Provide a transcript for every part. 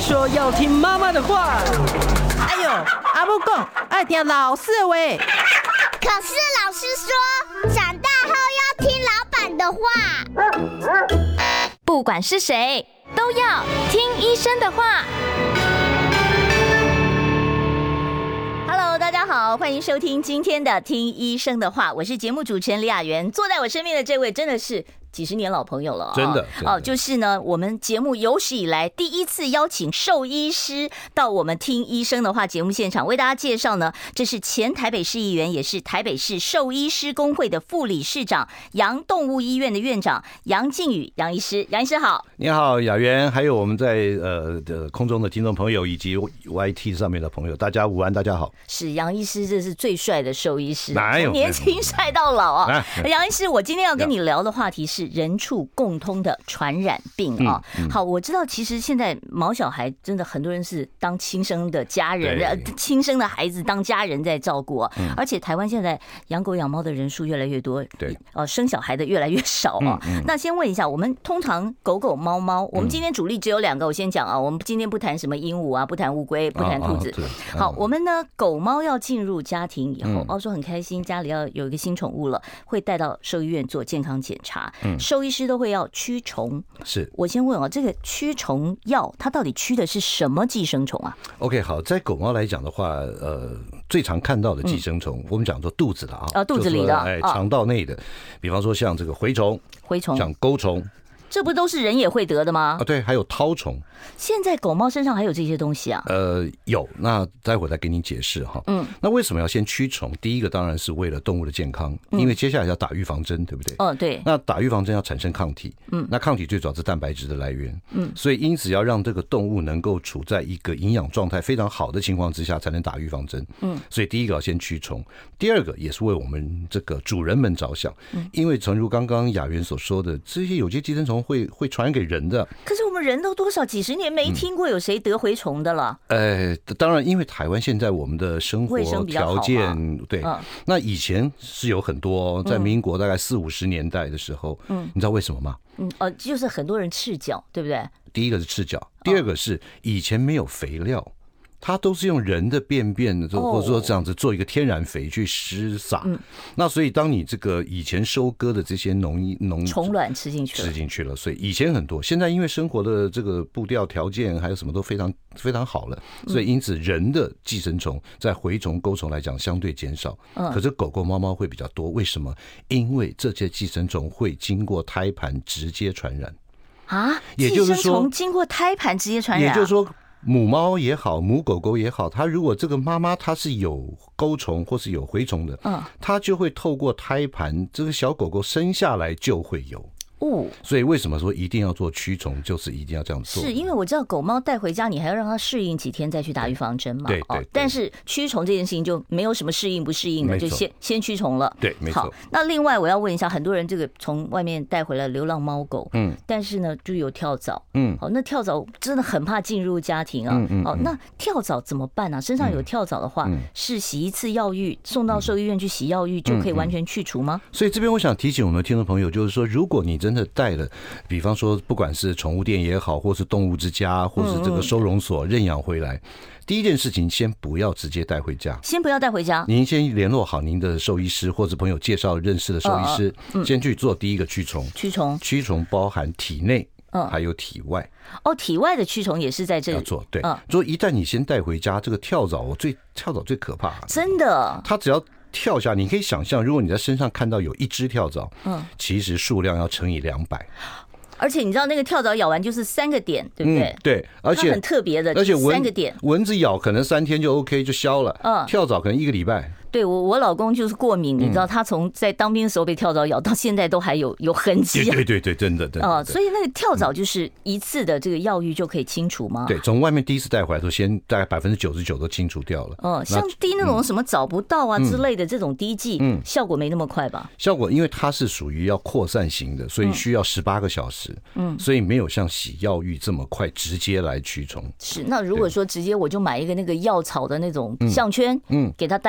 说要听妈妈的话。 哎呦，阿母讲爱听老师的话。 可是老师说，长大后要听老板的话。 不管是谁，都要听医生的话。Hello， 大家好，欢迎收听今天的《听医生的话》，我是节目主持人李雅媛。坐在我身边的这位真的是几十年老朋友了， 真的哦，就是呢，我们节目有史以来第一次邀请兽医师到我们听医生的话节目现场，为大家介绍呢，这是前台北市议员，也是台北市兽医师公会的副理事长，杨动物医院的院长杨靖宇杨医师。杨医师好。 你好，雅媛，还有我们在空中的听众朋友以及 YT 上面的朋友，大家午安，大家好。 是杨医师，这是最帅的兽医师， 哪有年轻帅到老啊！杨医师，我今天要跟你聊的话题是人畜共通的传染病啊。好，我知道其实现在毛小孩真的很多人是当亲生的家人，亲生的孩子当家人在照顾啊。而且台湾现在养狗养猫的人数越来越多， 对， 生小孩的越来越少啊。那先问一下，我们通常狗狗猫猫，我们今天主力只有2个，我先讲啊，我们今天不谈什么鹦鹉啊，不谈乌龟，不谈兔子。好，我们呢狗猫要进入家庭以后，说很开心，家里要有一个新宠物了，会带到兽医院做健康检查，兽医师都会要驱虫。 是， 我先问这个驱虫药它到底驱的是什么寄生虫啊 ？OK， 好，在狗猫来讲的话，最常看到的寄生虫，我们讲说肚子的啊， 肚子里的， 肠道内的，比方说像这个蛔虫，像钩虫。 这不都是人也会得的吗？ 对，还有绦虫。 现在狗猫身上还有这些东西啊？ 有，那待会再给你解释哈。那为什么要先驱虫？第一个当然是为了动物的健康，因为接下来要打预防针，对不对？ 对。 那打预防针要产生抗体，那抗体最主要是蛋白质的来源，所以因此要让这个动物能够处在一个营养状态非常好的情况之下，才能打预防针。所以第一个要先驱虫，第二个也是为我们这个主人们着想，因为诚如刚刚雅媛所说的，这些有些寄生虫会传染给人的。 可是我们人都多少几十年没听过有谁得蛔虫的了。 当然，因为台湾现在我们的生活条件，对，那以前是有很多，在民国大概40、50年代的时候，你知道为什么吗？ 就是很多人赤脚，对不对？ 第一个是赤脚，第二个是以前没有肥料。它都是用人的便便，或者说这样子做一个天然肥去施撒，那所以当你这个以前收割的这些虫卵吃进去了， 所以以前很多，现在因为生活的这个步调条件还有什么都非常非常好了，所以因此人的寄生虫在蛔虫、钩虫来讲相对减少，可是狗狗、猫猫会比较多。为什么？因为这些寄生虫会经过胎盘直接传染啊，也就是说寄生虫经过胎盘直接传染， 也就是说。母猫也好，母狗狗也好，它如果这个妈妈它是有钩虫或是有蛔虫的，它就会透过胎盘，这个小狗狗生下来就会有。所以为什么说一定要做驱虫，就是一定要这样做？ 是因为我知道狗猫带回家，你还要让它适应几天再去打预防针嘛。 对。 但是驱虫这件事情就没有什么适应不适应的，就先驱虫了。 对，没错。 好，那另外我要问一下，很多人这个从外面带回来流浪猫狗，但是呢就有跳蚤，好，那跳蚤真的很怕进入家庭啊，那跳蚤怎么办呢？身上有跳蚤的话，是洗一次药浴，送到兽医院去洗药浴就可以完全去除吗？ 所以这边我想提醒我们的听众朋友，就是说，如果你真的带了，比方说不管是宠物店也好，或是动物之家，或是这个收容所认养回来，第一件事情先不要直接带回家，您先联络好您的兽医师或者朋友介绍认识的兽医师，先去做第一个驱虫。驱虫包含体内还有体外。 体外的驱虫也是在这里要做。对，所以一旦你先带回家，这个跳蚤最可怕， 真的， 它只要跳下，你可以想象，如果你在身上看到有1只跳蚤，其实数量要乘以200。 而且你知道那个跳蚤咬完就是3个点，对不对？ 对，而且很特别的， 而且 3个点， 蚊子咬可能3天就 OK 就消了，跳蚤可能1个礼拜。 对，我老公就是过敏，你知道他从在当兵的时候被跳蚤咬到现在都还有痕迹。 对，真的。 所以那个跳蚤就是一次的这个药浴就可以清除吗？ 对，从外面第一次带回来都先大概99%都清除掉了。 像滴那种什么找不到啊之类的这种滴剂，效果没那么快吧？ 效果因为它是属于要扩散型的，所以需要18个小时。所以没有像洗药浴这么快直接来驱虫。 是，那如果说直接我就买一个那个药草的那种项圈，给它戴上。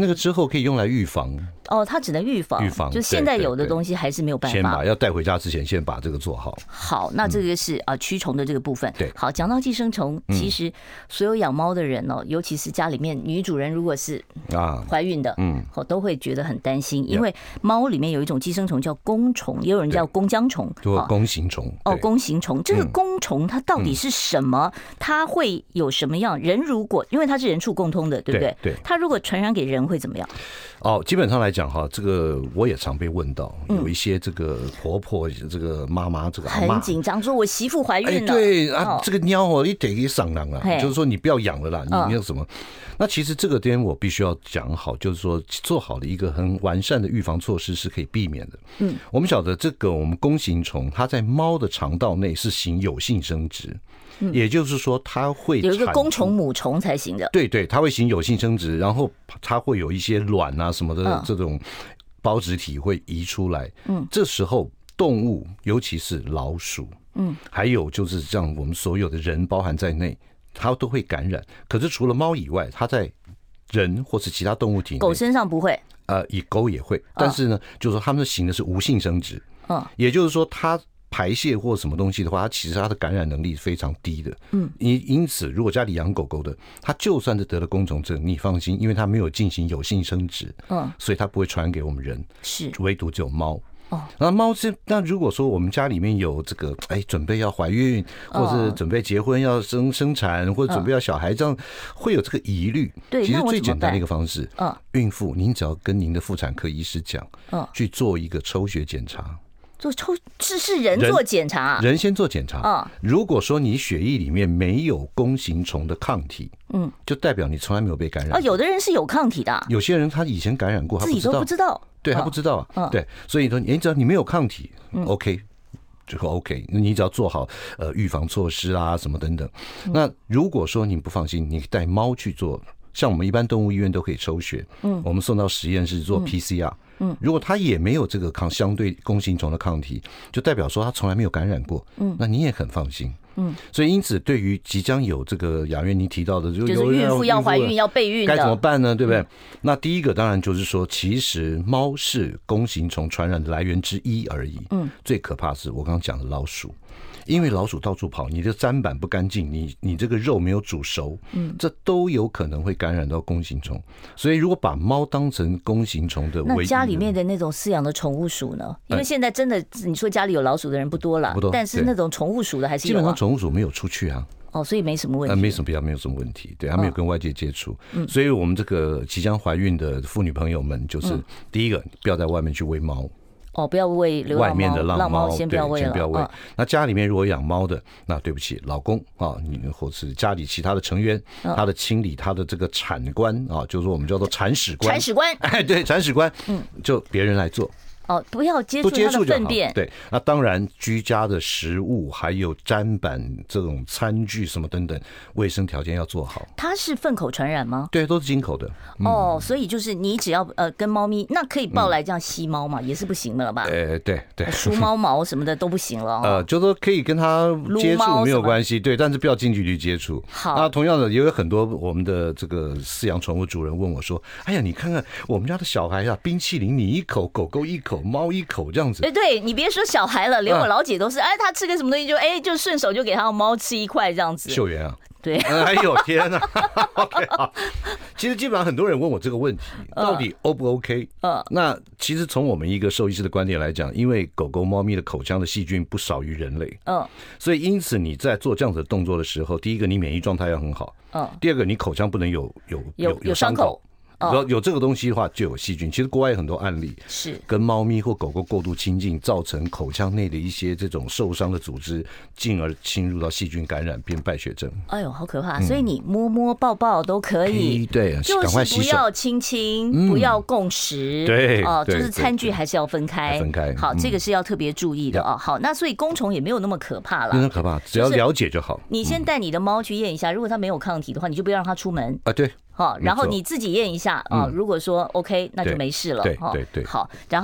个之后可以用来预防。 哦，它只能预防，就现在有的东西还是没有办法。 先把要带回家之前，先把这个做好。 好，那这个是驱虫的这个部分。 对， 好，讲到寄生虫，其实所有养猫的人哦，尤其是家里面女主人如果是怀孕的，都会觉得很担心，因为猫里面有一种寄生虫叫弓虫，也有人叫弓浆虫， 就弓形虫。 弓形虫，这个弓虫它到底是什么？它会有什么样？人如果因为它是人畜共通的，对不对？ 对， 它如果传染给人会怎么样？ 基本上来讲哈，这个我也常被问到，有一些这个婆婆、这个妈妈、这个阿嬷很紧张，说我媳妇怀孕了， 对啊，这个鸟你得给上当了，就是说你不要养了啦，你有什么？那其实这个点我必须要讲好，就是说做好的一个很完善的预防措施是可以避免的。我们晓得这个我们弓形虫，它在猫的肠道内是行有性生殖。也就是说，它会有一个公虫母虫才行的。 对，它会行有性生殖，然后它会有一些卵啊什么的这种胞质体会移出来。这时候动物，尤其是老鼠，还有就是像我们所有的人包含在内，它都会感染。可是除了猫以外，它在人或是其他动物体内， 狗身上不会。 以狗也会，但是呢，就是说它们行的是无性生殖。也就是说它排泄或什么东西的话，它其实它的感染能力是非常低的。因此，如果家里养狗狗的，它就算是得了弓虫症，你放心，因为它没有进行有性生殖，所以它不会传染给我们人。 是， 唯独只有猫。那猫那如果说我们家里面有这个，准备要怀孕，或者准备结婚要生产，或者准备要小孩，这样会有这个疑虑。 对， 其实最简单的一个方式，孕妇您只要跟您的妇产科医师讲，去做一个抽血检查。 是人做检查， 人先做检查。如果说你血液里面没有弓形虫的抗体，就代表你从来没有被感染。 有的人是有抗体的， 有些人他以前感染过，他自己都不知道。 对，他不知道。对，所以说你只要你没有抗体，OK。就 OK， 你只要做好预防措施啊什么等等。那如果说你不放心，你带猫去做，像我们一般动物医院都可以抽血，我们送到实验室做 PCR。如果他也没有这个相对弓形虫的抗体，就代表说他从来没有感染过，那你也很放心。所以因此，对于即将有这个雅苑你提到的， 就是孕妇要怀孕要备孕的， 该怎么办呢？对不对？那第一个当然就是说，其实猫是弓形虫传染的来源之一而已。最可怕是我刚刚讲的老鼠。因为老鼠到处跑，你的砧板不干净，你这个肉没有煮熟，这都有可能会感染到弓形虫。所以如果把猫当成弓形虫的唯一， 那家里面的那种饲养的宠物鼠呢？因为现在真的你说家里有老鼠的人不多了，但是那种宠物鼠的还是有。 基本上宠物鼠没有出去啊。 所以没什么问题， 没什么问题，对，他没有跟外界接触，所以我们这个即将怀孕的妇女朋友们，就是第一个不要在外面去喂猫。 不要喂流浪猫， 外面的浪猫先不要喂了。 那家里面如果养猫的，那对不起，老公你或是家里其他的成员，他的清理他的这个产官就是说我们叫做铲屎官。对，铲屎官，就别人来做。 不要接触它的粪便。 对，那当然，居家的食物还有砧板这种餐具什么等等，卫生条件要做好。 它是粪口传染吗？ 对，都是进口的。 所以就是你只要跟猫咪，那可以抱来这样吸猫嘛，也是不行的了吧？ 对， 梳猫毛什么的都不行了。 就说可以跟它接触没有关系，对，但是不要近距离接触。 好， 那同样的，也有很多我们的这个饲养宠物主人问我说：“哎呀，你看看我们家的小孩啊，冰淇淋你一口，狗狗一口。”猫一口这样子， 对，你别说小孩了，连我老姐都是，他吃个什么东西就顺手就给他猫吃一块这样子。 秀媛啊， 对， 哎呦天哪！OK 好，其实基本上很多人问我这个问题，到底 O 不 OK？那其实从我们一个兽医师的观点来讲，因为狗狗、猫咪的口腔的细菌不少于人类，所以因此你在做这样子的动作的时候，第一个你免疫状态要很好，第二个你口腔不能有伤口。有这个东西的话，就有细菌。其实国外有很多案例是跟猫咪或狗狗过度亲近，造成口腔内的一些这种受伤的组织，进而侵入到细菌感染，变败血症。 哎呦，好可怕！所以你摸摸抱抱都可以， 对， 就是不要亲亲，不要共食， 对， 就是餐具还是要分开， 分开。 好，这个是要特别注意的好，那所以弓虫也没有那么可怕了， 没那么可怕，只要了解就好。 你先带你的猫去验一下，如果它没有抗体的话，你就不要让它出门啊。对。 然后你自己验一下如果说 OK， 那就没事了。 对。 好，然后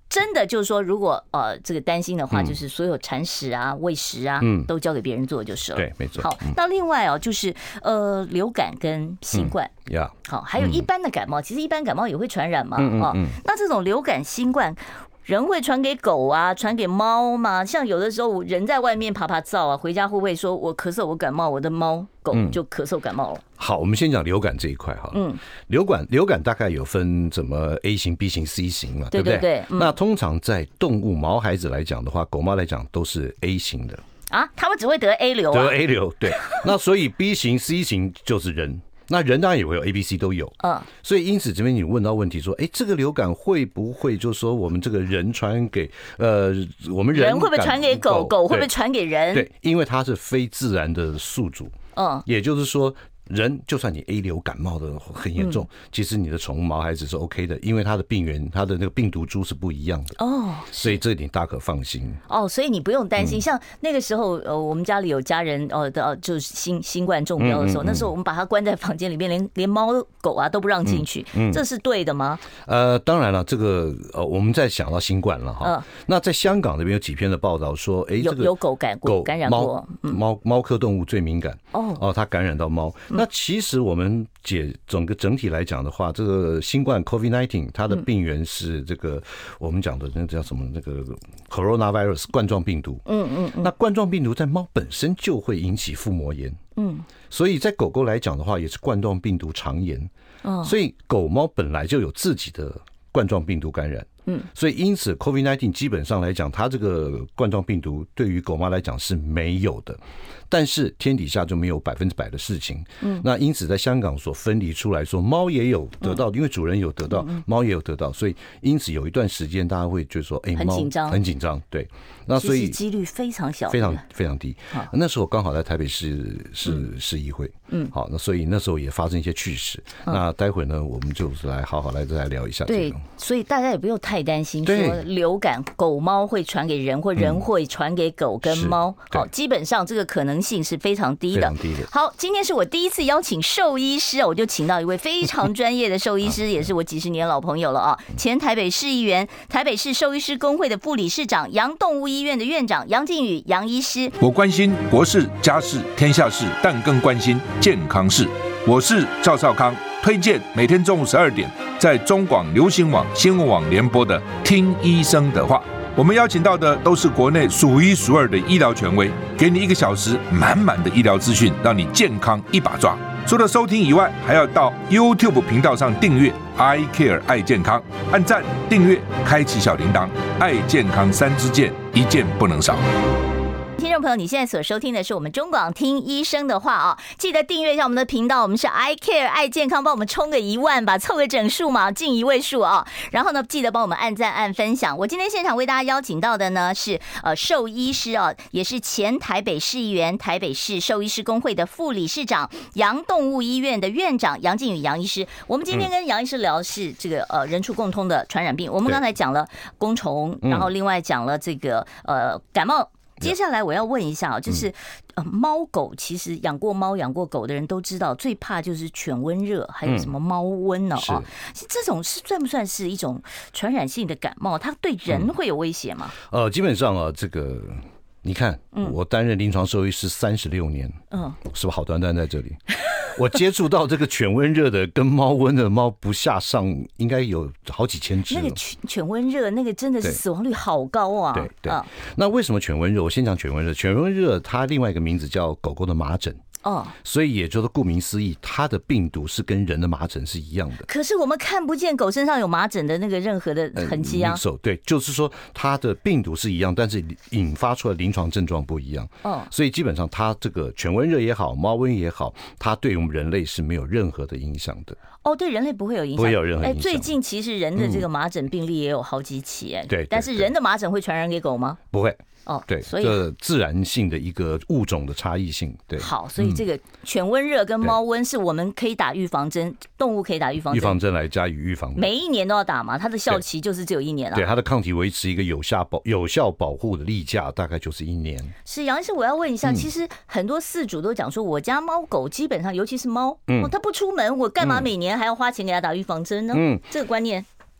真的就是说，如果这个担心的话，就是所有铲屎啊、喂食啊，都交给别人做就是了。 对，没错。 好，那另外就是流感跟新冠，好，还有一般的感冒，其实一般感冒也会传染嘛，那这种流感、新冠。人会传给狗啊，传给猫吗？像有的时候人在外面爬爬灶啊，回家会不会说我咳嗽我感冒，我的猫狗就咳嗽感冒了？ 好，我们先讲流感这一块哈。流感大概有分怎么 A 型、B 型、C 型嘛，对不对？对。那通常在动物毛孩子来讲的话，狗猫来讲都是 A 型的啊，他们只会得 A 流啊， 得 A 流，对。那所以 B 型、C 型就是人。那人当然也会有 A、B、C 都有，所以因此这边你问到问题说，这个流感会不会就是说我们这个人传给我们人会不会传给狗，狗会不会传给人？ 对，因为它是非自然的宿主，也就是说。人就算你 A 流感冒的很严重，其实你的宠物毛孩子是 OK 的，因为它的病原、它的那个病毒株是不一样的所以这点大可放心所以你不用担心。像那个时候我们家里有家人就是新冠中标的时候，那时候我们把它关在房间里面，连猫狗啊都不让进去，这是对的吗？ 当然了，这个我们再想到新冠了哈。那在香港那边有几篇的报道说， 有狗感染过， 猫科动物最敏感它感染到猫。那其实我们整体来讲的话，这个新冠 COVID-19 它的病源是这个我们讲的那叫什么那个 coronavirus 冠状病毒。那冠状病毒在猫本身就会引起腹膜炎。所以在狗狗来讲的话，也是冠状病毒肠炎。所以狗猫本来就有自己的冠状病毒感染。所以因此 COVID-19 基本上来讲，它这个冠状病毒对于狗猫来讲是没有的。但是天底下就没有100%的事情，那因此在香港所分离出来说，猫也有得到，因为主人有得到，猫也有得到，所以因此有一段时间大家会觉得说， 很紧张， 很紧张，对，那所以几率非常小， 非常非常低。那时候刚好在台北市议会，好，那所以那时候也发生一些趣事。那待会呢，我们就是来好好来再来聊一下这个。 对，所以大家也不用太担心，说流感狗猫会传给人，或人会传给狗跟猫。好，基本上这个可能性是非常低的。好，今天是我第一次邀请兽医师，我就请到一位非常专业的兽医师，也是我几十年老朋友了前台北市议员、台北市兽医师公会的副理事长、杨动物医院的院长杨靖宇杨医师。 我关心国事、家事、天下事，但更关心健康事。我是赵少康，推荐每天中午12点在中广流行网、新闻网联播的《听医生的话》。我们邀请到的都是国内数一数二的医疗权威，给你1个小时满满的医疗资讯，让你健康一把抓。除了收听以外，还要到 YouTube 频道上订阅 I Care 爱健康，按赞、订阅、开启小铃铛，爱健康3支箭，一件不能少。 听众朋友，你现在所收听的是我们中广听医生的话记得订阅一下我们的频道，我们是 I Care 爱健康，帮我们冲个1万吧，凑个整数嘛，进1位数然后呢，记得帮我们按赞、按分享。我今天现场为大家邀请到的呢是兽医师也是前台北市议员、台北市兽医师公会的副理事长、杨动物医院的院长杨靖宇杨医师。我们今天跟杨医师聊的是这个人畜共通的传染病。我们刚才讲了弓虫，然后另外讲了这个感冒。接下来我要问一下就是猫狗其实养过猫养过狗的人都知道，最怕就是犬瘟热，还有什么猫瘟呢这种算不算是一种传染性的感冒？它对人会有威胁吗？ 基本上这个你看，我担任临床兽医师36年，是不是好端端在这里？我接触到这个犬瘟热的跟猫瘟的猫不下上，应该有好几千只了。 那个犬瘟热，那个真的是死亡率好高啊！ 对，那为什么犬瘟热？我先讲犬瘟热。犬瘟热它另外一个名字叫狗狗的麻疹。所以也就是顾名思义，它的病毒是跟人的麻疹是一样的。 可是我们看不见狗身上有麻疹的那个任何的痕迹啊。 对，就是说它的病毒是一样，但是引发出来临床症状不一样。所以基本上它这个犬瘟热也好，猫瘟也好，它对我们人类是没有任何的影响的。 对人类不会有影响， 不会有任何影响。 最近其实人的这个麻疹病例也有好几起对。 但是人的麻疹会传染给狗吗？ 不会。对， 所以这自然性的一个物种的差异性。对， 好，所以这个犬瘟热跟猫瘟是我们可以打预防针，动物可以打预防针来加以预防的。 每1年都要打嘛，它的效期就是只有1年对，它的抗体维持一个有效保护的例假大概就是1年。 是杨医师，我要问一下，其实很多饲主都讲说，我家猫狗基本上，尤其是猫，它不出门，我干嘛每年还要花钱给它打预防针呢？这个观念。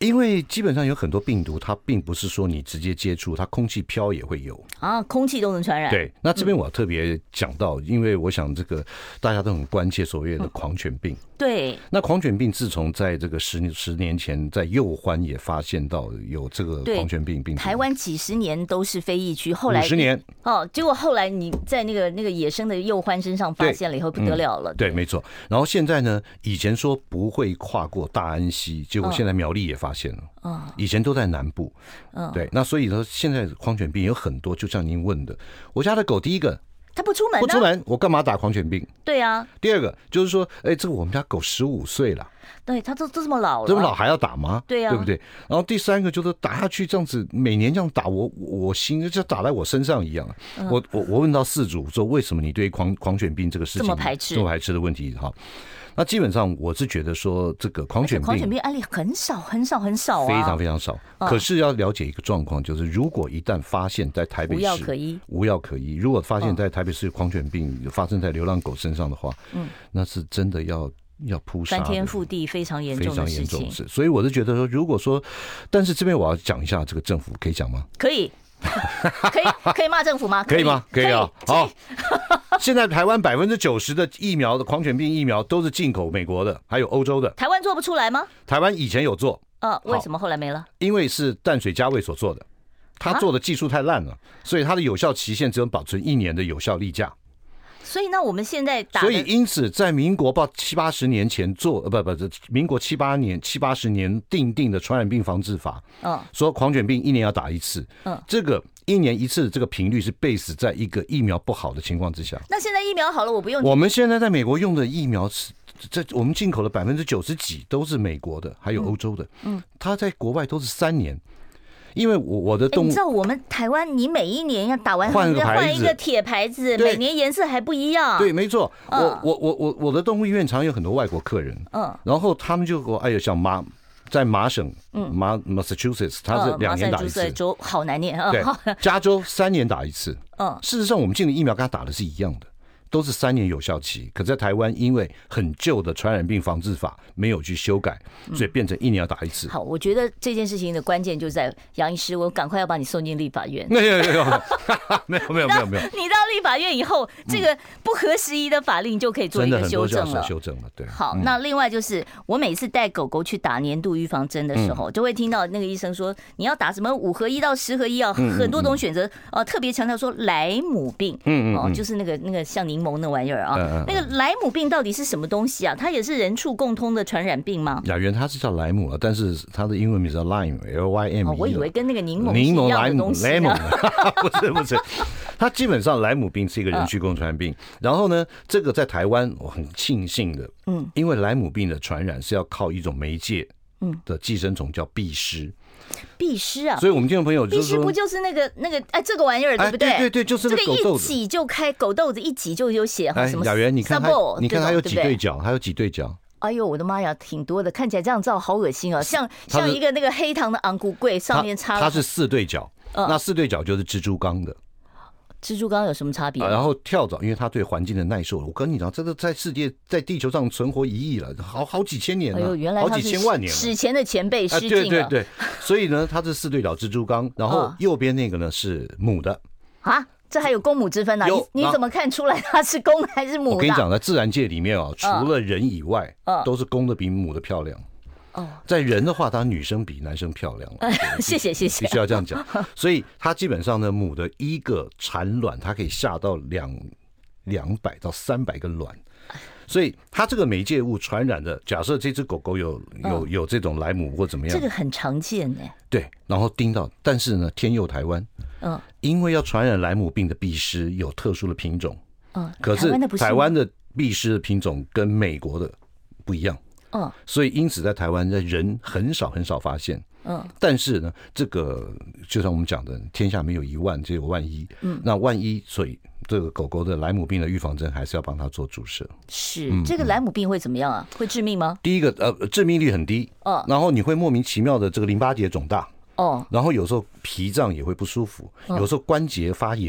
因为基本上有很多病毒，它并不是说你直接接触，它空气飘也会有啊，空气都能传染。 对，那这边我要特别讲到，因为我想这个大家都很关切所谓的狂犬病。 对， 那狂犬病自从在这个十年前，在右欢也发现到有这个狂犬病病毒。 台湾几十年都是非疫区，后来 50年哦，结果后来你在那个野生的右欢身上发现了以后不得了了。 对，没错。然后现在呢，以前说不会跨过大安溪，结果现在苗栗也发现了。以前都在南部。对，那所以说现在狂犬病有很多，就像您问的，我家的狗第一个。 它不出门， 不出门，我干嘛打狂犬病？ 对啊。 第二个就是说，这个我们家狗15岁了， 对，它都这么老了， 这么老还要打吗？ 对啊， 对不对？然后第三个就是打下去这样子，每年这样打我心就打在我身上一样。我问到饲主说，为什么你对狂犬病这个事情这么排斥的问题？哈。那基本上我是觉得说，这个狂犬病案例很少啊， 非常非常少。可是要了解一个状况，就是如果一旦发现在台北市无药可医，如果发现在台北市狂犬病发生在流浪狗身上的话，那是真的要扑杀，翻天覆地，非常严重的事情。 所以我是觉得说，如果说，但是这边我要讲一下这个政府，可以讲吗？ 可以。可以骂政府吗？ 可以吗？可以啊。好，现在台湾90%的疫苗的狂犬病疫苗都是进口美国的，还有欧洲的。 台湾做不出来吗？ 台湾以前有做， 为什么后来没了？ 因为是淡水家卫所做的，他做的技术太烂了，所以它的有效期限只能保存1年的有效例假。 所以呢，我们现在所以因此，在民国70-80年前做民国70-80年定的传染病防治法，说狂犬病1年要打1次，这个1年1次的这个频率是 base 在一个疫苗不好的情况之下。 那现在疫苗好了，我不用。 我们现在在美国用的疫苗是，我们进口的90%几都是美国的，还有欧洲的，它在国外都是3年。因为我的动物， 你知道我们台湾，你每一年要打完换一个铁牌子，每年颜色还不一样。 对，没错。我的动物医院常有很多外国客人，然后他们就说，像在麻省，Massachusetts， 它是2年打1次， 州好难念啊。 对，加州3年打1次。事实上我们进的疫苗跟他打的是一样的。都是3年有效期，可在台湾因为很旧的传染病防治法没有去修改，所以变成1年要打1次。 好，我觉得这件事情的关键就在杨医师，我赶快要把你送进立法院。 没有， 你到立法院以后，这个不合时宜的法令就可以做一个修正了。 对。 好，那另外就是我每次带狗狗去打年度预防针的时候，就会听到那个医生说，你要打什么5合1到10合1啊，很多种选择。特别强调说莱姆病，就是那个像柠檬那玩意儿啊，那个莱姆病到底是什么东西啊？它也是人畜共通的传染病吗？ 雅媛它是叫莱姆了，但是它的英文名叫 Lyme，L-Y-M-E。 我以为跟那个柠檬是一样的东西呢。 不是，它基本上莱姆病是一个人畜共传染病。然后呢，这个在台湾我很庆幸的，因为莱姆病的传染是要靠一种媒介的寄生虫叫壁虱。 壁虱啊， 所以我们听众朋友就是说， 壁虱不就是那个这个玩意儿对不对？ 对，就是那个狗豆子， 这个一挤就开，狗豆子一挤就有血什么。 雅媛，你看它有几对角？它有几对角？ 哎呦，我的妈呀，挺多的，看起来这样照好恶心哦，像一个那个黑糖的昂古贵上面插了。 它是4对角，那4对角就是蜘蛛纲的。 蜘蛛纲有什么差别？ 然后跳蚤，因为它对环境的耐受，我跟你讲，这个在世界，在地球上存活1亿了，好几千年了， 哎呦，原来好几千万年了， 史前的前辈失敬了。 对，所以呢，它是4对角蜘蛛纲，然后右边那个呢是母的啊。这还有公母之分呢？你怎么看出来它是公还是母的？ 我跟你讲，在自然界里面除了人以外，都是公的比母的漂亮。在人的话，当然女生比男生漂亮了。 谢谢，必须要这样讲。所以它基本上呢，母的一个产卵，它可以下到200到300个卵。所以它这个媒介物传染的，假设这只狗狗有这种莱姆或怎么样， 这个很常见哎。 对，然后叮到，但是呢，天佑台湾，因为要传染莱姆病的壁虱有特殊的品种，可是台湾的壁虱的品种跟美国的不一样。所以因此在台湾的人很少发现。但是呢，这个就像我们讲的，天下没有1万，只有万一。那万一，所以这个狗狗的莱姆病的预防针还是要帮它做注射。 是，这个莱姆病会怎么样啊？会致命吗？ 第一个致命率很低。然后你会莫名其妙的这个淋巴结肿大。然后有时候脾脏也会不舒服，有时候关节发炎。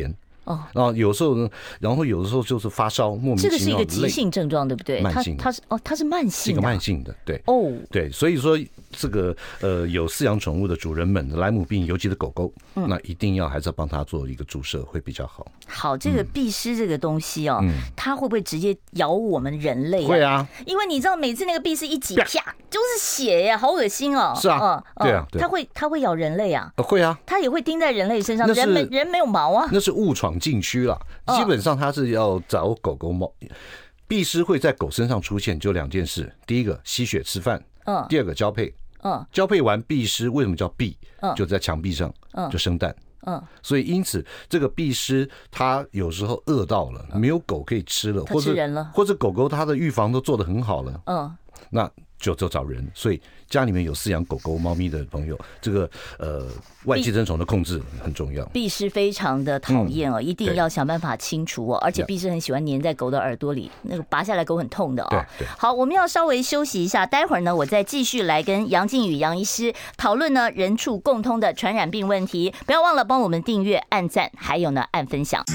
哦， 然后有时候呢，然后有的时候就是发烧，莫名其妙这个是一个急性症状，对不对？ 慢性的， 它是慢性的， 是一个慢性的，对。 哦， 对，所以说这个有饲养宠物的主人们，莱姆病，尤其是狗狗，那一定要还是要帮它做一个注射会比较好。 好，这个壁虱这个东西哦，它会不会直接咬我们人类？ 会啊， 因为你知道每次那个壁虱一挤，啪就是血呀，好恶心哦。 是啊，对啊， 它会咬人类啊？ 会啊， 它也会叮在人类身上，人没有毛啊， 那是误闯禁区了。基本上它是要找狗狗猫，壁虱会在狗身上出现，就2件事：第一个吸血吃饭，第二个交配。交配完壁虱为什么叫壁？就在墙壁上就生蛋。所以因此这个壁虱它有时候饿到了，没有狗可以吃了，或者狗狗它的预防都做得很好了，那就找人。所以家里面有饲养狗狗猫咪的朋友，这个外寄生虫的控制很重要。 壁虱非常的讨厌哦，一定要想办法清除哦。而且壁虱很喜欢粘在狗的耳朵里，那个拔下来狗很痛的哦。 对。 好，我们要稍微休息一下，待会儿呢，我再继续来跟杨靖宇杨医师讨论呢人畜共通的传染病问题。不要忘了帮我们订阅、按赞，还有呢按分享。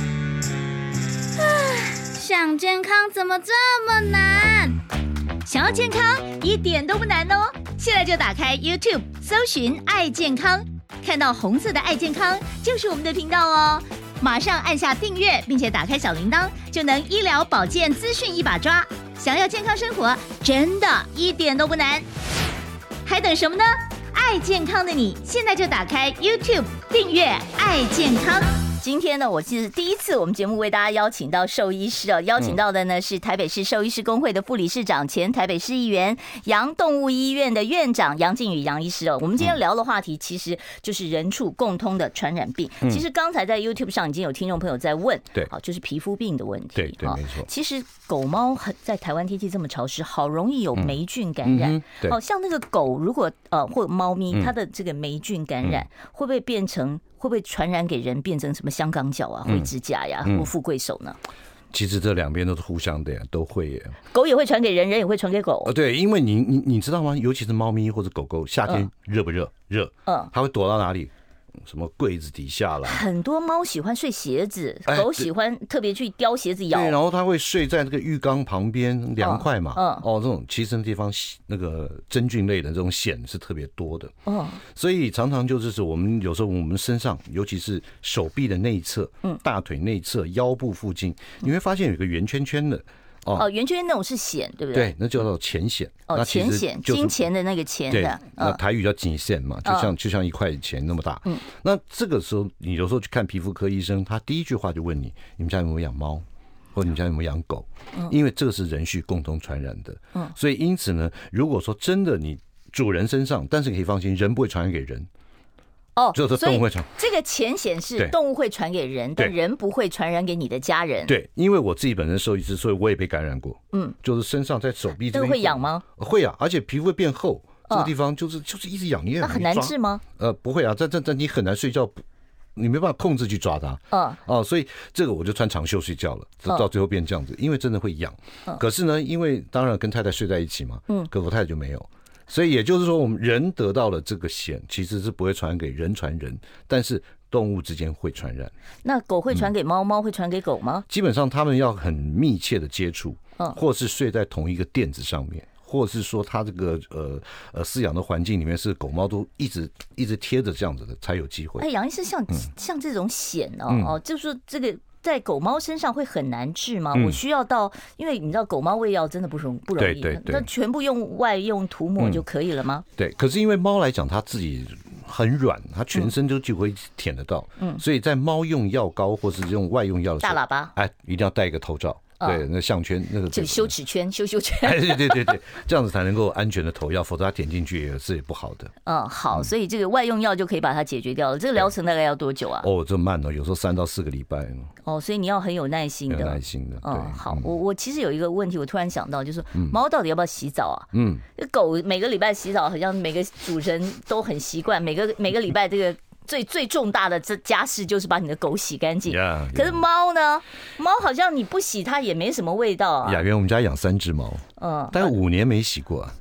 想健康怎么这么难？ 想要健康一点都不难哦！现在就打开 YouTube 搜寻爱健康，看到红色的爱健康就是我们的频道哦。马上按下订阅，并且打开小铃铛，就能医疗保健资讯一把抓。想要健康生活，真的一点都不难，还等什么呢？爱健康的你，现在就打开 YouTube 订阅爱健康。今天呢，我是第一次我们节目为大家邀请到兽医师哦，邀请到的呢是台北市兽医师公会的副理事长、前台北市议员、杨动物医院的院长杨靖宇杨医师哦。我们今天聊的话题其实就是人畜共通的传染病。其实刚才在 YouTube 上已经有听众朋友在问， 对， 好，就是皮肤病的问题。 对，没错。 其实狗猫在台湾天气这么潮湿，好容易有霉菌感染。好像那个狗如果或者猫咪，它的这个霉菌感染会不会变成？会不会传染给人，变成什么香港脚啊、灰指甲呀、或富贵手呢？ 其实这两边都是互相的呀，都会耶。 狗也会传给人，人也会传给狗。 对，因为你知道吗？尤其是猫咪或者狗狗，夏天热不热？热。它会躲到哪里？什么柜子底下啦？ 很多猫喜欢睡鞋子，狗喜欢特别去叼鞋子咬。 对，然后它会睡在那个浴缸旁边，凉快嘛。这种其实那地方那个真菌类的这种癣是特别多的。所以常常就是我们有时候我们身上，尤其是手臂的内侧、大腿内侧、腰部附近，你会发现有一个圆圈圈的。 圆圈那种是癣，对不对？ 对，那叫做钱癣。 钱癣，金钱的那个钱的。 对，那台语叫金线嘛，就像一块钱那么大。那这个时候，你有时候去看皮肤科医生，他第一句话就问你：你们家有没有养猫，或者你们家有没有养狗？因为这个是人畜共同传染的。所以因此呢，如果说真的你主人身上，但是可以放心，人不会传染给人。就是动物会传。这个钱癣是动物会传给人，但人不会传染给你的家人。 对，因为我自己本身兽医师，所以我也被感染过。就是身上在手臂这边。 这个会痒吗？ 会啊，而且皮肤会变厚，这个地方就是一直痒，你也那很难治吗？ 不会啊，这你很难睡觉，你没办法控制去抓它。所以这个我就穿长袖睡觉了，到最后变这样子，因为真的会痒。可是呢，因为当然跟太太睡在一起嘛，可我太太就没有。所以也就是说，我们人得到了这个癣，其实是不会传给人传人，但是动物之间会传染。 那狗会传给猫，猫会传给狗吗？ 基本上它们要很密切的接触，或是睡在同一个垫子上面，或是说它这个饲养的环境里面是狗猫都一直贴着这样子的，才有机会。 杨医师像这种癣就是这个。在狗猫身上会很难治吗？我需要到，因为你知道狗猫喂药真的不容易，那全部用外用涂抹就可以了吗？ 对，可是因为猫来讲，它自己很软，它全身就会舔得到，所以在猫用药膏或是用外用药的时候， 大喇叭， 一定要戴一个头罩。对，那项圈那个这个羞耻圈，羞圈， 对，这样子才能够安全的投药，否则它点进去也是不好的。 好，所以这个外用药就可以把它解决掉了。这个疗程大概要多久啊？ 这慢了，有时候3到4个礼拜。 所以你要很有耐心的。 有耐心的。 好，我其实有一个问题，我突然想到，就是猫到底要不要洗澡啊？狗每个礼拜洗澡，好像每个主人都很习惯，每个礼拜这个。最重大的家事就是把你的狗洗干净。可是猫呢？猫好像你不洗它也没什么味道啊。 雅媛，我们家养3只猫，大概5年没洗过。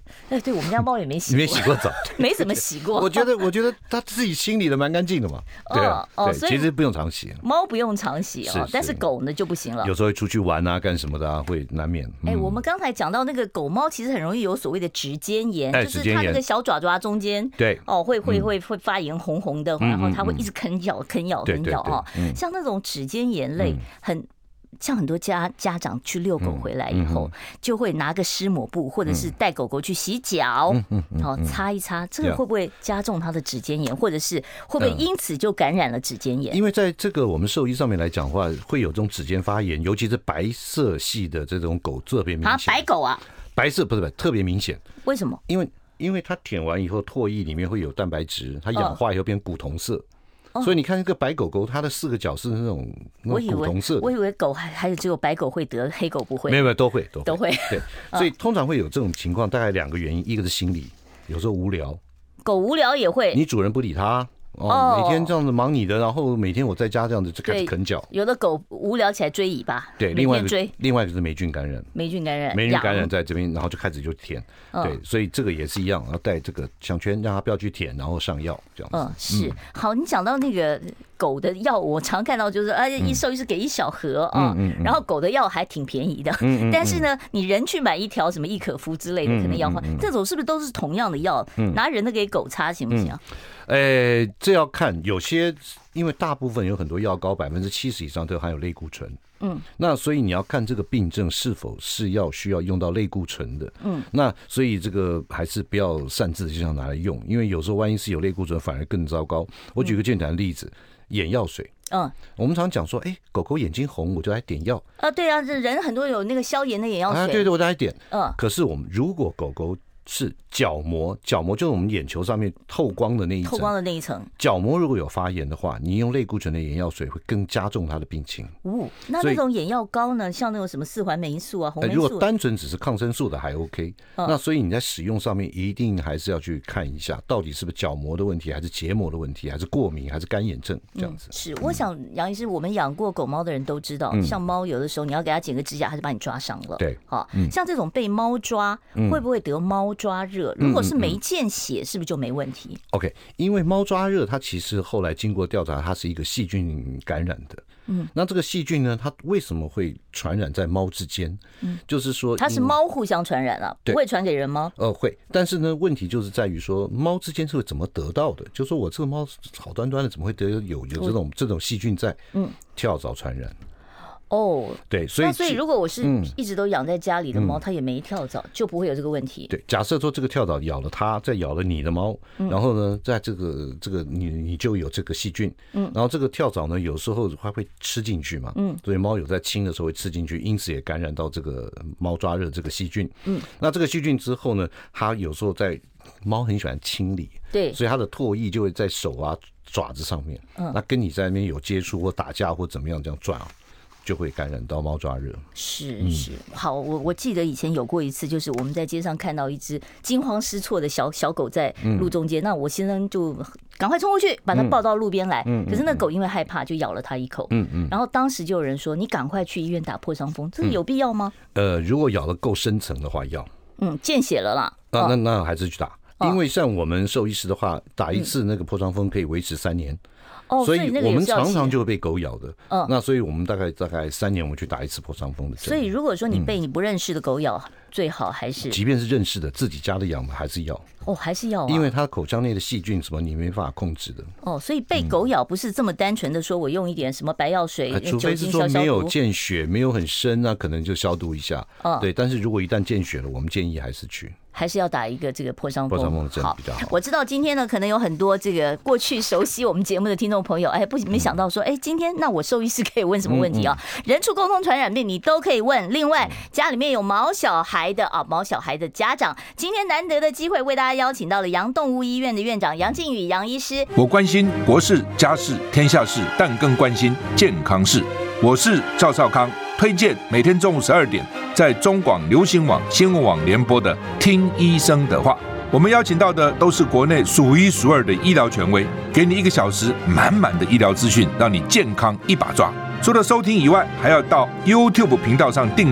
哎，对我们家猫也没洗过， 没洗过澡， 没怎么洗过。 我觉得它自己清理的蛮干净的嘛。对啊，对，其实不用常洗。 猫不用常洗哦，但是狗呢就不行了。 有时候会出去玩啊，干什么的啊，会难免。 哎，我们刚才讲到那个狗猫，其实很容易有所谓的指尖炎，就是它那个小爪爪中间， 对， 会发炎红红的，然后它会一直啃咬哦。像那种指尖炎类像很多家长去遛狗回来以后，就会拿个湿抹布，或者是带狗狗去洗脚，擦一擦，这个会不会加重它的指尖炎，或者是会不会因此就感染了指尖炎？ 因为在这个我们兽医上面来讲的话，会有这种指尖发炎，尤其是白色系的这种狗特别明显。 白狗啊， 白色不是特别明显。 为什么？ 因为它舔完以后，唾液里面会有蛋白质，它氧化以后变古铜色。所以你看那个白狗狗，它的4个角是那种古铜色的。 我以为狗还有只有白狗会得，黑狗不会。 没有都会。对，所以通常会有这种情况，大概2个原因，一个是心理，有时候无聊， 狗无聊也会， 你主人不理它。每天这样子忙你的，然后每天我在家这样子就开始啃脚。 有的狗无聊起来追尾巴， 对，另外一个是霉菌感染，霉菌感染在这边，然后就开始就舔，对，所以这个也是一样，要带这个项圈，让它不要去舔，然后上药这样子。 是好，你讲到那个狗的药，我常看到就是兽医师给1小盒啊，然后狗的药还挺便宜的，但是呢，你人去买一条什么易可夫之类的，可能要花，这种是不是都是同样的药？拿人的给狗擦行不行啊？ 这要看，有些因为大部分有很多药膏70%以上都含有类固醇，那所以你要看这个病症是否是需要用到类固醇的，那所以这个还是不要擅自就这样拿来用，因为有时候万一是有类固醇反而更糟糕。我举个简单的例子，眼药水。我们常讲说，狗狗眼睛红，我就来点药。 对啊，人很多有那个消炎的眼药水。 对，我来点。可是我们如果狗狗是角膜就是我们眼球上面透光的那一层。角膜如果有发炎的话，你用类固醇的眼药水会更加重它的病情。 那种眼药膏呢？像那种什么4环霉素啊、红霉素， 如果单纯只是抗生素的还 OK。那所以你在使用上面一定还是要去看一下，到底是不是角膜的问题，还是结膜的问题，还是过敏，还是干眼症这样子。 是，我想杨医师，我们养过狗猫的人都知道，像猫有的时候你要给它剪个指甲，它就把你抓伤了。 对， 像这种被猫抓，会不会得猫抓热？如果是没见血，是不是就没问题 ？OK， 因为猫抓热，它其实后来经过调查，它是一个细菌感染的。那这个细菌呢，它为什么会传染在猫之间？就是说它是猫互相传染了，不会传给人吗？ 会，但是呢，问题就是在于说猫之间是会怎么得到的？就是说我这个猫好端端的，怎么会有这种细菌在？跳蚤传染。对，所以如果我是一直都养在家里的猫，它也没跳蚤，就不会有这个问题。 对，假设说这个跳蚤咬了它，再咬了你的猫，然后呢，在这个你就有这个细菌，然后这个跳蚤呢，有时候它会吃进去嘛，所以猫有在亲的时候会吃进去，因此也感染到这个猫抓热这个细菌。那这个细菌之后呢，它有时候猫很喜欢清理， 对， 所以它的唾液就会在手啊爪子上面，那跟你在那边有接触或打架或怎么样这样转就会感染到猫抓热。 是。好，我记得以前有过一次，就是我们在街上看到一只惊慌失措的小狗在路中间，那我先生就赶快冲过去把它抱到路边来，可是那狗因为害怕就咬了它一口，然后当时就有人说你赶快去医院打破伤风，这个有必要吗？ 如果咬得够深层的话要， 见血了啦， 那还是去打，因为像我们兽医师的话，打一次那个破伤风可以维持3年。所以我们常常就会被狗咬的，那所以我们大概3年我们去打一次破伤风的针。 所以如果说你被你不认识的狗咬，最好还是即便是认识的自己家的养的还是要还是要因为它口腔内的细菌什么你没办法控制的所以被狗咬不是这么单纯的说我用一点什么白药水除非是说没有见血没有很深那可能就消毒一下对，但是如果一旦见血了我们建议还是要打一个这个破伤风的针比较好。 我知道今天呢可能有很多这个过去熟悉我们节目的听众朋友没想到说今天那我兽医师可以问什么问题人畜共同传染病你都可以问。另外家里面有毛小孩的家长，今天难得的机会为大家邀请到了杨动物医院的院长杨靖宇杨医师。 我关心国事家事天下事，但更关心健康事。我是赵少康，推荐每天中午12点在中广流行网新闻网联播的听医生的话。我们邀请到的都是国内数一数二的医疗权威，给你1个小时满满的医疗资讯，让你健康一把抓。除了收听以外，还要到 YouTube 频道上订阅，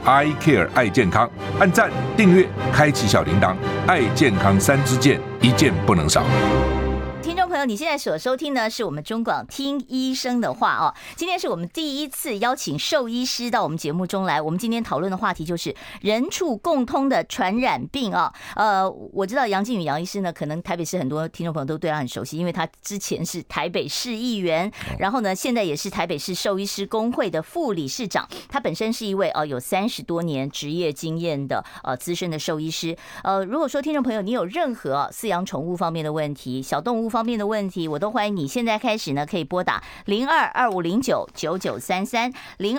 I Care 爱健康，按赞、订阅、开启小铃铛，爱健康3支箭，一件不能少。 听众朋友，你现在所收听的是我们中广听医生的话哦。今天是我们第一次邀请兽医师到我们节目中来。我们今天讨论的话题就是人畜共通的传染病啊。我知道杨靖宇杨医师呢，可能台北市很多听众朋友都对他很熟悉，因为他之前是台北市议员，然后呢，现在也是台北市兽医师公会的副理事长。他本身是一位有30多年职业经验的资深的兽医师。如果说听众朋友你有任何饲养宠物方面的问题、小动物方面的问题，我都欢迎你现在开始呢，可以拨打02-2509-9933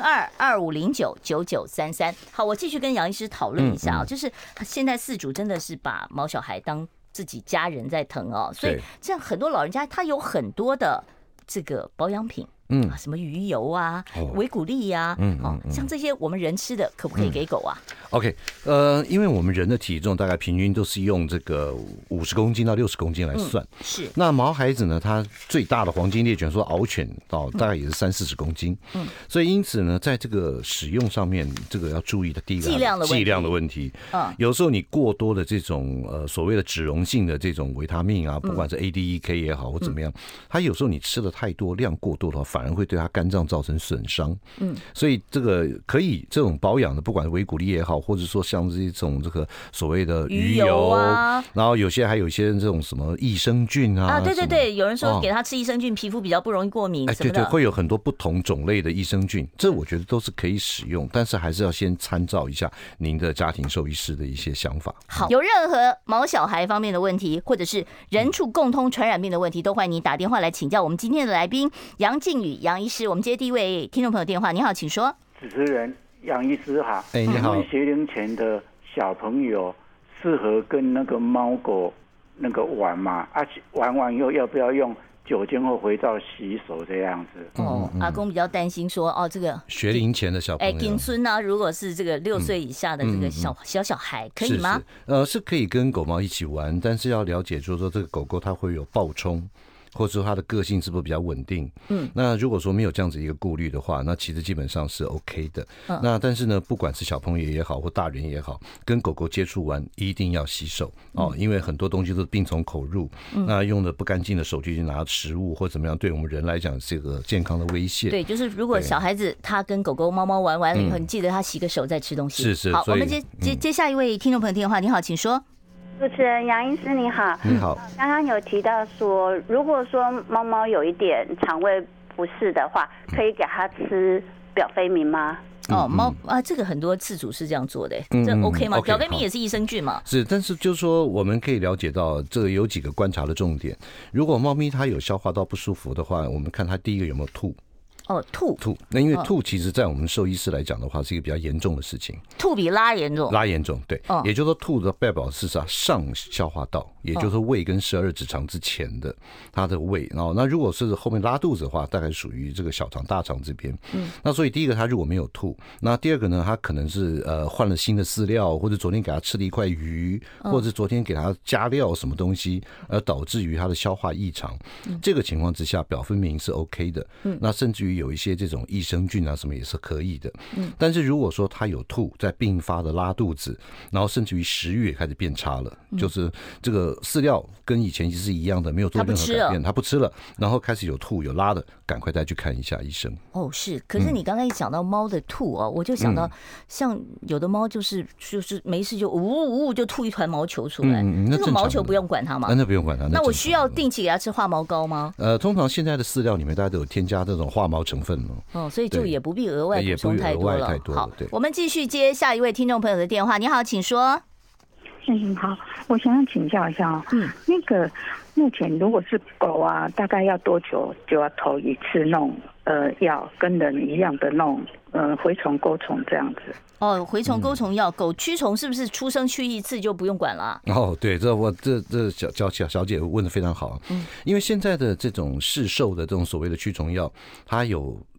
02-2509-9933。好，我继续跟杨医师讨论一下啊，就是现在饲主真的是把毛小孩当自己家人在疼哦，所以这样很多老人家他有很多的这个保养品。什么鱼油啊、维骨力啊，像这些我们人吃的，可不可以给狗啊 ？OK， 因为我们人的体重大概平均都是用这个50公斤到60公斤来算， 是。那毛孩子呢，它最大的黄金猎犬说獒犬大概也是30-40公斤，所以因此呢，在这个使用上面，这个要注意的第一个剂量的问题。有时候你过多的这种所谓的脂溶性的这种维他命啊，不管是 ADEK 也好或怎么样，它有时候你吃的太多，量过多的话，反而会对它肝脏造成损伤。所以这个可以这种保养的，不管是维骨力也好，或者说像这种这个所谓的鱼油啊，然后有些还有一些这种什么益生菌啊， 对对对，有人说给他吃益生菌，皮肤比较不容易过敏什么的。 对对，会有很多不同种类的益生菌，这我觉得都是可以使用，但是还是要先参照一下您的家庭兽医师的一些想法。 好，有任何毛小孩方面的问题，或者是人畜共通传染病的问题，都欢迎你打电话来请教我们今天的来宾杨靖宇杨医师。我们接第一位听众朋友电话，你好，请说。 主持人杨医师好， 你好。 学龄前的小朋友适合跟那个猫狗那个玩嘛？玩完以后要不要用酒精或肥皂洗手这样子？ 阿公比较担心说，这个学龄前的小朋友， 金孙啊，如果是这个6岁以下的这个小孩，可以吗？ 是可以跟狗猫一起玩，但是要了解，就是说这个狗狗它会有暴冲。或者说它的个性是不是比较稳定？那如果说没有这样子一个顾虑的话，那其实基本上是 OK 的。那但是呢，不管是小朋友也好，或大人也好，跟狗狗接触完一定要洗手因为很多东西都是病从口入，那用的不干净的手去拿食物或怎么样，对我们人来讲是个健康的威胁。 对，就是如果小孩子他跟狗狗、猫猫玩完了以后，你记得他洗个手再吃东西。 是。 好，我们接下一位听众朋友电话，你好，请说。 主持人杨医师你好， 你好。 刚刚有提到说，如果说猫猫有一点肠胃不适的话，可以给它吃表飞明吗？ 猫这个很多饲主是这样做的，这 OK 吗？表飞明也是益生菌嘛。 是，但是就是说我们可以了解到，这个有几个观察的重点。如果猫咪它有消化道不舒服的话，我们看它第一个有没有吐。 吐， 那因为吐其实在我们兽医师来讲的话是一个比较严重的事情， 吐比拉严重， 对，也就是说吐的代表是上消化道，也就是胃跟12指肠之前的它的胃，那如果是后面拉肚子的话，大概属于这个小肠大肠这边。那所以第一个它如果没有吐，那第二个呢，它可能是换了新的饲料，或者昨天给它吃了一块鱼，或者昨天给它加料什么东西，而导致于它的消化异常。这个情况之下，表分明是 OK 的。那甚至于有一些这种益生菌啊什么也是可以的。但是如果说它有吐，再并发的拉肚子，然后甚至于食欲也开始变差了，就是这个饲料跟以前是一样的，没有做任何改变，它不吃了，然后开始有吐有拉的，赶快再去看一下医生。 是，可是你刚才一讲到猫的吐我就想到像有的猫就是没事就呜就吐一团毛球出来，这个毛球不用管它吗？ 那不用管它。 那我需要定期给它吃化毛膏吗？ 通常现在的饲料里面大家都有添加这种化毛成分所以就也不必额外补充太多了。好，我们继续接下一位听众朋友的电话。你好，请说。 好，我想要请教一下那个目前如果是狗啊，大概要多久就要投一次那种药，跟人一样的那种蛔虫钩虫这样子？ 蛔虫钩虫药，狗驱虫是不是出生驱一次就不用管了？ 对，这小姐问得非常好。因为现在的这种市售的这种所谓的驱虫药，它有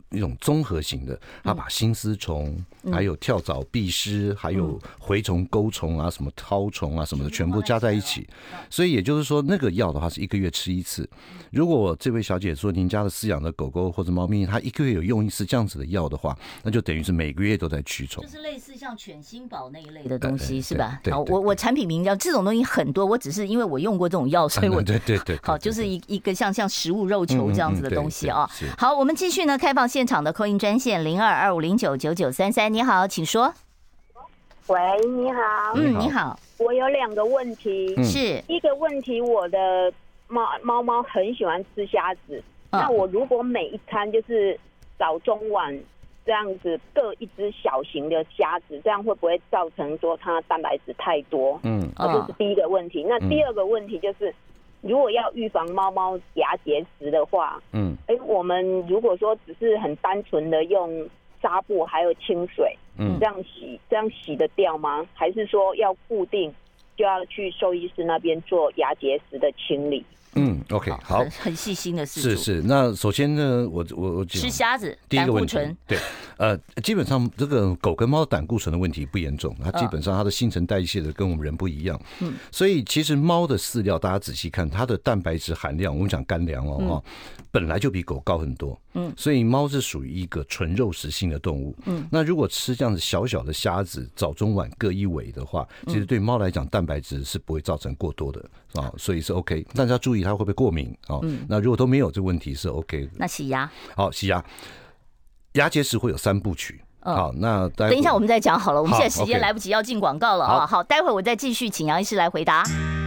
一种综合型的，它把心丝虫、还有跳蚤、蜱虱、还有蛔虫、钩虫啊、什么绦虫啊什么的，全部加在一起。所以也就是说，那个药的话是1个月吃1次。如果这位小姐说您家的饲养的狗狗或者猫咪，它1个月有用1次这样子的药的话，那就等于是每个月都在驱虫， 就是类似像犬心宝那一类的东西，是吧？ 对， 我产品名叫这种东西很多，我只是因为我用过这种药，所以我对， 好，就是一个像食物肉球这样子的东西啊。好，我们继续呢，开放现场的call in专线0225099933，你好，请说。 喂，你好。 你好。 我有2个问题。 是。 一个问题，我的猫很喜欢吃虾子，那我如果每一餐就是早中晚这样子各一只小型的虾子，这样会不会造成说它蛋白质太多？这是第一个问题。那第二个问题就是，如果要预防猫猫牙结石的话，我们如果说只是很单纯的用纱布还有清水，这样洗得掉吗？还是说要固定就要去兽医师那边做牙结石的清理 ？OK， 好， 很细心的事。 是。那首先呢，我吃虾子， 第一个问题， 胆固醇， 对，基本上这个狗跟猫胆固醇的问题不严重，它基本上它的新陈代谢的跟我们人不一样，所以其实猫的饲料大家仔细看，它的蛋白质含量，我们讲干粮本来就比狗高很多，所以猫是属于一个纯肉食性的动物，那如果吃这样子小小的虾子，早中晚各1尾的话，其实对猫来讲蛋白质是不会造成过多的所以是 OK， 但是要注意它会不会过敏那如果都没有这个问题是 OK 的。 那洗牙， 好，洗牙，牙结石会有3部曲。好，那等一下我们再讲好了，我们现在时间来不及，要进广告了好，待会儿我再继续请杨医师来回答。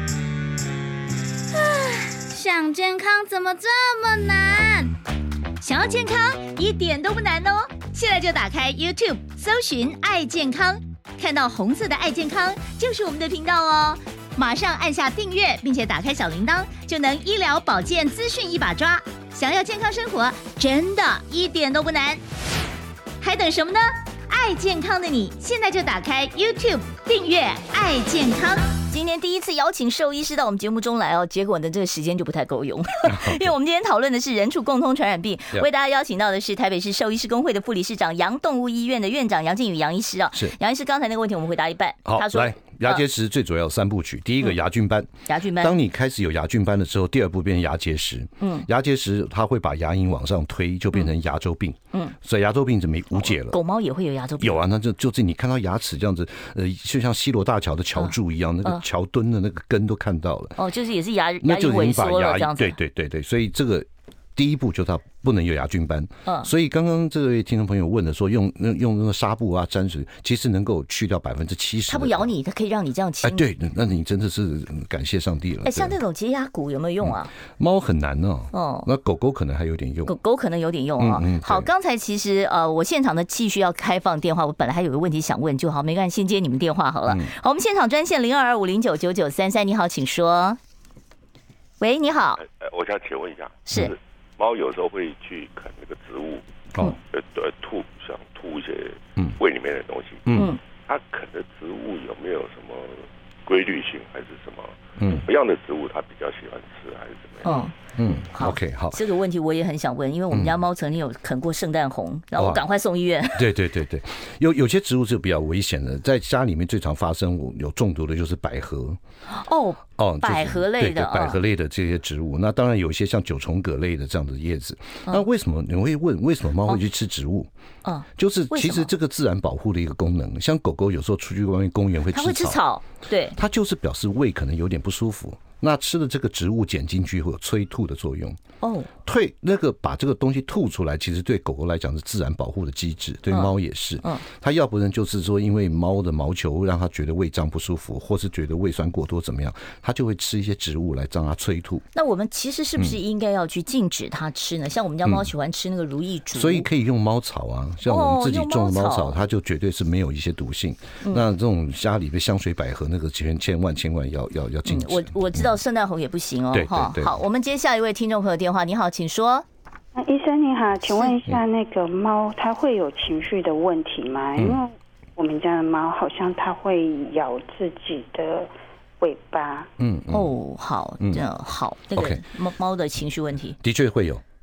想健康怎么这么难？想要健康一点都不难哦！现在就打开 YouTube 搜寻爱健康，看到红色的爱健康就是我们的频道哦。马上按下订阅，并且打开小铃铛，就能医疗保健资讯一把抓。想要健康生活，真的一点都不难，还等什么呢？爱健康的你，现在就打开 YouTube 订阅爱健康。 今天第一次邀请兽医师到我们节目中来结果呢这个时间就不太够用，因为我们今天讨论的是人畜共通传染病，为大家邀请到的是台北市兽医师公会的副理事长、杨动物医院的院长杨靖宇杨医师是杨医师，刚才那个问题我们回答一半，他说来牙结石最主要有3部曲，第一个牙菌斑，当你开始有牙菌斑的时候，第2步变成牙结石，牙结石它会把牙龈往上推，就变成牙周病，所以牙周病就无解了。 狗猫也会有牙周病？ 有啊，那就是你看到牙齿这样子，就像西罗大桥的桥柱一样，那个桥墩的那个根都看到了。 就是也是牙那就龈萎缩了这样子。 对，所以这个第一步就它不能有牙菌斑。所以刚刚这位听众朋友问的说，用那个纱布啊沾水，其实能够去掉70%。 它不咬你，它可以让你这样清。 对，那你真的是感谢上帝了。 像那种洁牙骨有没有用啊？ 猫很难那狗狗可能还有点用。 狗可能有点用好，刚才其实我现场的继续要开放电话，我本来还有个问题想问，就好，没关系，先接你们电话好了。好，我们现场专线0225099933，你好，请说。喂，你好。 我想请问一下， 是猫有时候会去啃那个植物，想吐一些胃里面的东西。它啃的植物有没有什么规律性，还是什么什么样的植物它比较喜欢吃，还是怎么样？ OK， 好， 这个问题我也很想问，因为我们家猫曾经有啃过圣诞红，然后我赶快送医院。 对，有些植物是比较危险的，在家里面最常发生有中毒的就是百合。 百合类的， 对，百合类的这些植物，那当然有一些像九重葛类的这样的叶子。那为什么你会问为什么猫会去吃植物？就是其实这个自然保护的一个功能，像狗狗有时候出去外面公园会吃草， 它会吃草，对， 它就是表示胃可能有点不舒服。那吃的这个植物碱进去会有催吐的作用。把这个东西吐出来，其实对狗狗来讲是自然保护的机制，对猫也是。它要不然就是说，因为猫的毛球让它觉得胃胀不舒服，或是觉得胃酸过多怎么样，它就会吃一些植物来让它催吐。 那我们其实是不是应该要去禁止它吃呢？像我们家猫喜欢吃那个如意竹， 所以可以用猫草啊，像我们自己种的猫草，它就绝对是没有一些毒性。那这种家里的香水百合那个千万要禁止。 我知道圣诞红也不行哦。 对， 好，我们接下一位听众朋友电话，你好，请说。 医生你好，请问一下，那个猫它会有情绪的问题吗？因为我们家的猫好像它会咬自己的尾巴。 好，好，那个猫的情绪问题的确会有。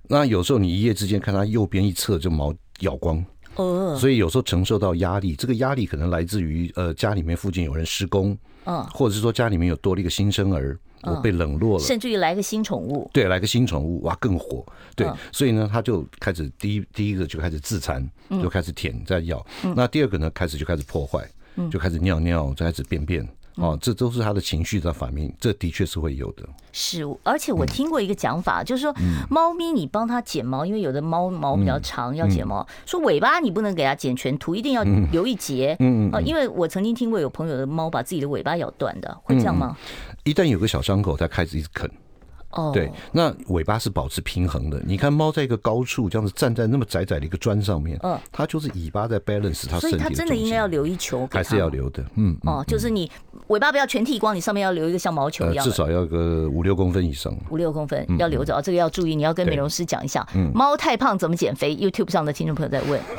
那有时候你一夜之间看它右边一侧就毛咬光。所以有时候承受到压力，这个压力可能来自于家里面附近有人施工，或者是说家里面有多了一个新生儿，我被冷落了， 甚至于来个新宠物， 对，来个新宠物，哇，更火，对，所以呢，他就开始第一个就开始自残，就开始舔在咬，那第二个呢，就开始破坏，就开始尿尿，就开始便便。这都是他的情绪的反应，这的确是会有的。 是，而且我听过一个讲法，就是说，猫咪你帮它剪毛，因为有的猫毛比较长，要剪毛，说尾巴你不能给它剪全秃，一定要留一截。因为我曾经听过有朋友的猫把自己的尾巴咬断的，会这样吗？ 一旦有个小伤口，它开始一直啃。对，那尾巴是保持平衡的。你看猫在一个高处这样子站在那么窄窄的一个砖上面，它就是尾巴在 balance 它身体的重心，所以它真的应该要留一球给它， 还是要留的。 就是你尾巴不要全剃光，你上面要留一个像毛球一样的， 至少要个5-6公分以上 ，5-6公分要留着。这个要注意，你要跟美容师讲一下。猫太胖怎么减肥 ？YouTube 上的听众朋友在问，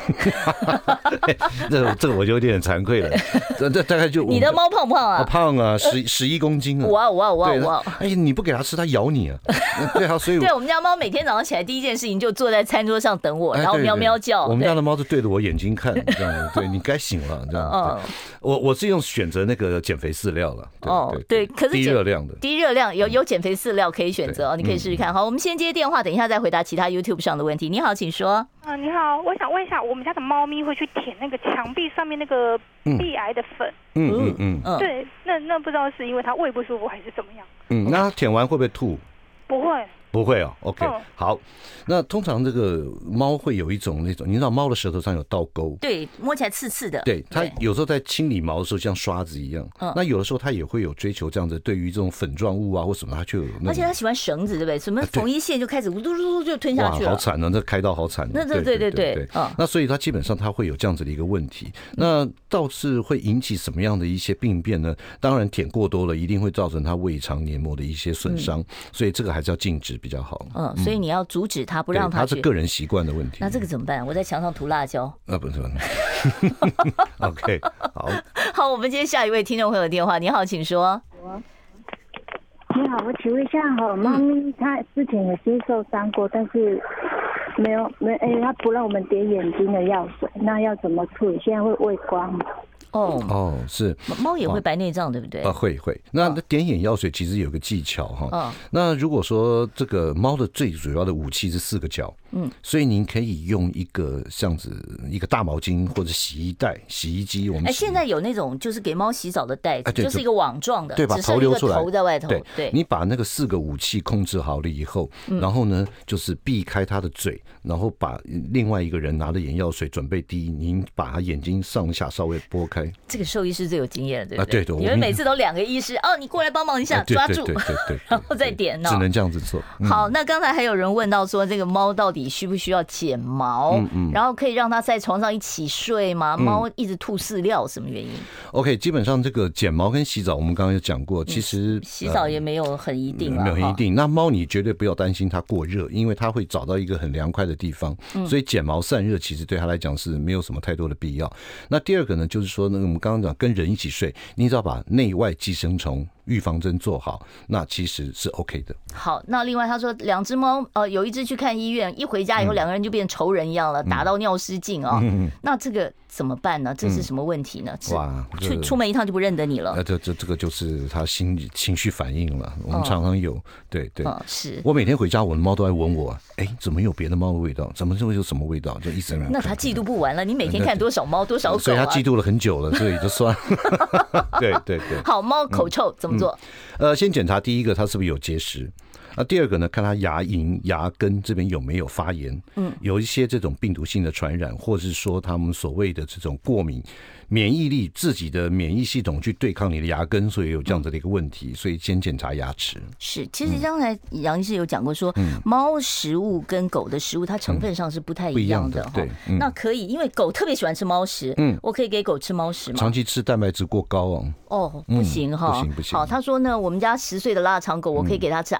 这个我就有点惭愧了。这大概就你的猫胖不胖啊？ 胖啊，11公斤啊！ 哇！ 哎，你不给它吃，它咬你啊！对啊，所以对我们家猫每天早上起来第一件事情就坐在餐桌上等我，然后喵喵叫。 我们家的猫就对着我眼睛看，这样对你该醒了这样。我是用选择那个减肥饲料了。 对，可是低热量的， 低热量有减肥饲料可以选择，你可以试试看。好，我们先接电话，等一下再回答其他 YouTube 上的问题。你好，请说。 你好，我想问一下，我们家的猫咪会去舔那个墙壁上面那个壁癌的粉。对，那不知道是因为它胃不舒服还是怎么样。 那它舔完会不会吐？ 不会。 不会哦 ，OK，好。那通常这个猫会有一种那种，你知道猫的舌头上有倒钩， 对，摸起来刺刺的。 对，它有时候在清理毛的时候像刷子一样。那有的时候它也会有追求这样子，对于这种粉状物啊或什么，它就有。 而且它喜欢绳子，对不对？什么缝一线就开始嘟嘟嘟就吞下去了。 哇，好惨啊！这开刀好惨。 对。 那所以它基本上它会有这样子的一个问题。那倒是会引起什么样的一些病变呢？当然舔过多了，一定会造成它胃肠黏膜的一些损伤，所以这个还是要禁止比较好。 所以你要阻止它，不让它去。 它是个人习惯的问题。 那这个怎么办？我在墙上涂辣椒。 不是。OK， 好，我们接下一位听众朋友的电话。你好，请说。 你好，我请问一下猫咪它之前有些受伤过，但是没，它不让我们点眼睛的药水，那要怎么处理？现在会畏光。 是猫也会白内障，对不对？ 会。那点眼药水其实有个技巧哈。那如果说这个猫的最主要的武器是4个角，所以您可以用一个像子一个大毛巾或者洗衣袋、洗衣机。我们现在有那种就是给猫洗澡的袋子，就是一个网状的， 对，把头流出来， 头在外头。 对，你把那个4个武器控制好了以后，然后呢，就是避开它的嘴，然后把另外一个人拿着眼药水准备滴，您把他眼睛上下稍微拨开。 这个兽医师最有经验了，对不对？ 对， 你们每次都2个医师你过来帮忙一下，抓住， 对， 然后再点只能这样子做。 好，那刚才还有人问到说，这个猫到底需不需要剪毛？然后可以让它在床上一起睡吗？猫一直吐饲料，什么原因 ？OK， 基本上这个剪毛跟洗澡，我们刚刚有讲过，其实洗澡也没有很一定， 没有很一定。那猫你绝对不要担心它过热，因为它会找到一个很凉快的地方，所以剪毛散热其实对它来讲是没有什么太多的必要。那第二个呢，就是说呢，我们刚刚讲跟人一起睡，你只要把内外寄生虫预防针做好，那其实是 OK 的。 好，那另外他说2只猫，有一只去看医院，一回家以后2个人就变仇人一样了，打到尿失禁啊。那这个怎么办呢？这是什么问题呢？哇，出门一趟就不认得你了。 这个就是他情绪反应了。我们常常有，对， 是我每天回家，我的猫都在闻我，怎么有别的猫的味道？怎么会有什么味道？就一直那他嫉妒不完了。你每天看多少猫多少狗所以他嫉妒了很久了，所以就算了。对。 好，猫口臭怎么做？ 先检查第一个，它是不是有结石。第二个呢，看它牙龈、牙根这边有没有发炎，有一些这种病毒性的传染，或是说他们所谓的这种过敏。免疫力自己的免疫系统去对抗你的牙根，所以有这样子的一个问题，所以先检查牙齿。 是，其实刚才杨医师有讲过说，猫食物跟狗的食物它成分上是不太一样的。 对， 那可以，因为狗特别喜欢吃猫食，我可以给狗吃猫食吗？ 长期吃蛋白质过高不行哈，不行。好，他说呢，我们家10岁的腊肠狗，我可以给它吃阿嬷的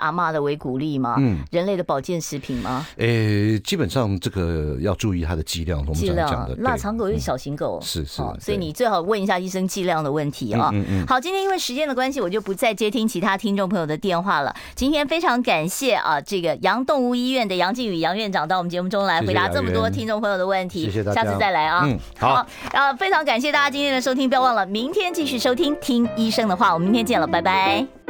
为鼓励吗？人类的保健食品吗？ 基本上这个要注意它的剂量，我们常讲的。 腊肠狗是小型狗， 是， 所以你最好问一下医生剂量的问题啊。好，今天因为时间的关系，我就不再接听其他听众朋友的电话了。今天非常感谢啊，这个杨动物医院的杨靖宇杨院长到我们节目中来回答这么多听众朋友的问题， 谢谢大家， 下次再来啊。 好， 非常感谢大家今天的收听，不要忘了明天继续收听听医生的话，我们明天见了，拜拜。